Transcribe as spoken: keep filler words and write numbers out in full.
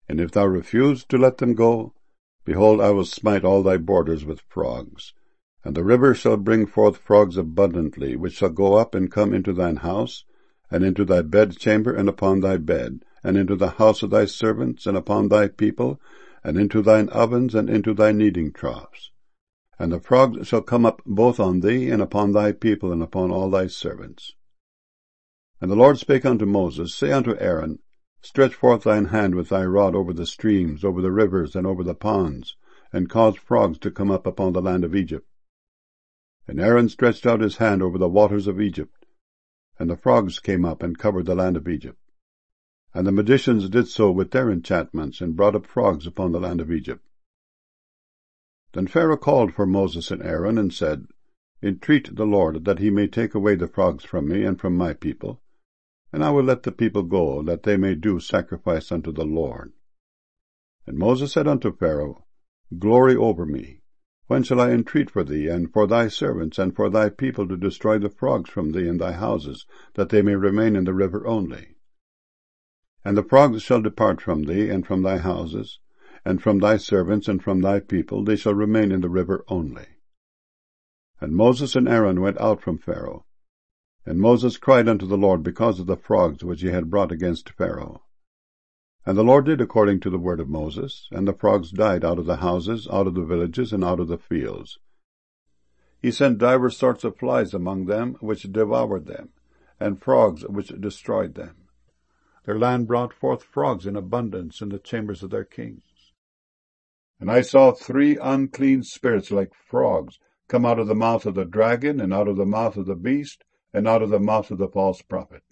And if thou refuse to let them go, behold, I will smite all thy borders with frogs. And the river shall bring forth frogs abundantly, which shall go up and come into thine house, and into thy bedchamber, and upon thy bed, and into the house of thy servants, and upon thy people, and into thine ovens, and into thy kneading troughs. And the frogs shall come up both on thee, and upon thy people, and upon all thy servants. And the Lord spake unto Moses, Say unto Aaron, Stretch forth thine hand with thy rod over the streams, over the rivers, and over the ponds, and cause frogs to come up upon the land of Egypt. And Aaron stretched out his hand over the waters of Egypt, and the frogs came up and covered the land of Egypt. And the magicians did so with their enchantments, and brought up frogs upon the land of Egypt. Then Pharaoh called for Moses and Aaron, and said, Entreat the Lord that he may take away the frogs from me and from my people, and I will let the people go, that they may do sacrifice unto the Lord. And Moses said unto Pharaoh, Glory over me. When shall I entreat for thee, and for thy servants, and for thy people, to destroy the frogs from thee and thy houses, that they may remain in the river only? And the frogs shall depart from thee, and from thy houses, and from thy servants, and from thy people, they shall remain in the river only. And Moses and Aaron went out from Pharaoh. And Moses cried unto the Lord because of the frogs which he had brought against Pharaoh. And the Lord did according to the word of Moses, and the frogs died out of the houses, out of the villages, and out of the fields. He sent divers sorts of flies among them, which devoured them, and frogs which destroyed them. Their land brought forth frogs in abundance in the chambers of their kings. And I saw three unclean spirits like frogs come out of the mouth of the dragon, and out of the mouth of the beast, and out of the mouth of the false prophet.